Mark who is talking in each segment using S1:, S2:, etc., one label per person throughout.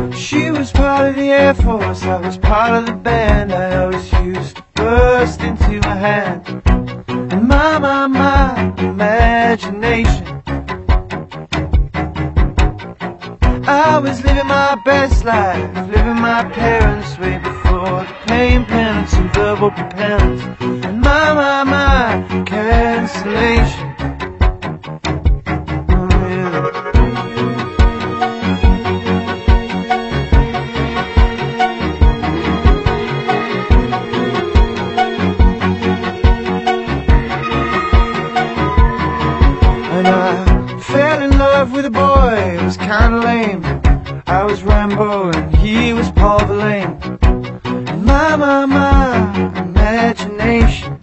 S1: She was part of the Air Force, I was part of the band. I always used to burst into my hand. And my imagination, I was living my best life, living my parents' way before the pain, penance, and verbal propellants. And my cancellation. And I fell in love with a boy, it was kinda lame. I was Rambo and he was Paul Verlaine. And my imagination,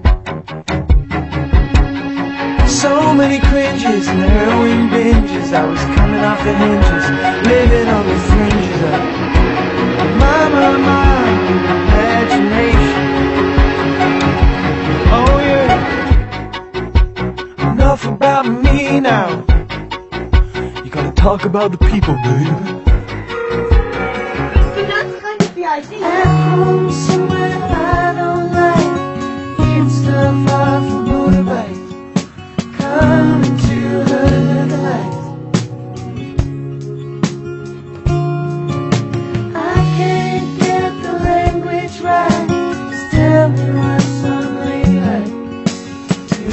S1: so many cringes and heroin binges. I was coming off the hinges, living on the fringes of my imagination. Oh yeah. Enough about me now. You gotta talk about the people, baby.
S2: That's kind of the idea.
S1: At home somewhere I don't like, eating stuff off a motorbike, coming to the light. I can't get the language right, just tell me what's somebody like to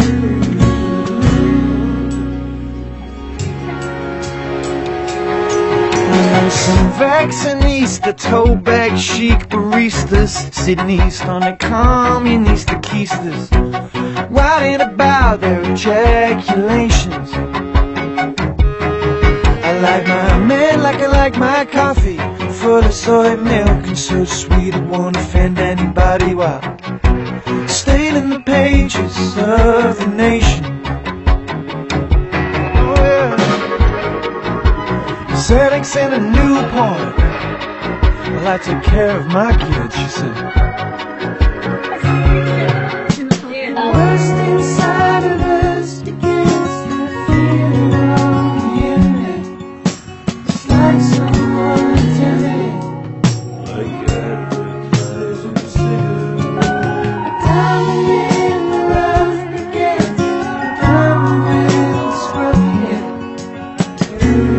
S1: some vaccinista, toe bag chic baristas, sitting east on the communista-keistas, writing about their ejaculations. I like my men like I like my coffee, full of soy milk and so sweet it won't offend anybody while staining the pages of the nation. Settings and a Newport. Well, I take care of my kids, she said. Worst inside of us begins to feel on the internet. It's like someone attended it. Diamond in the rough begins, diamond in the scruff again.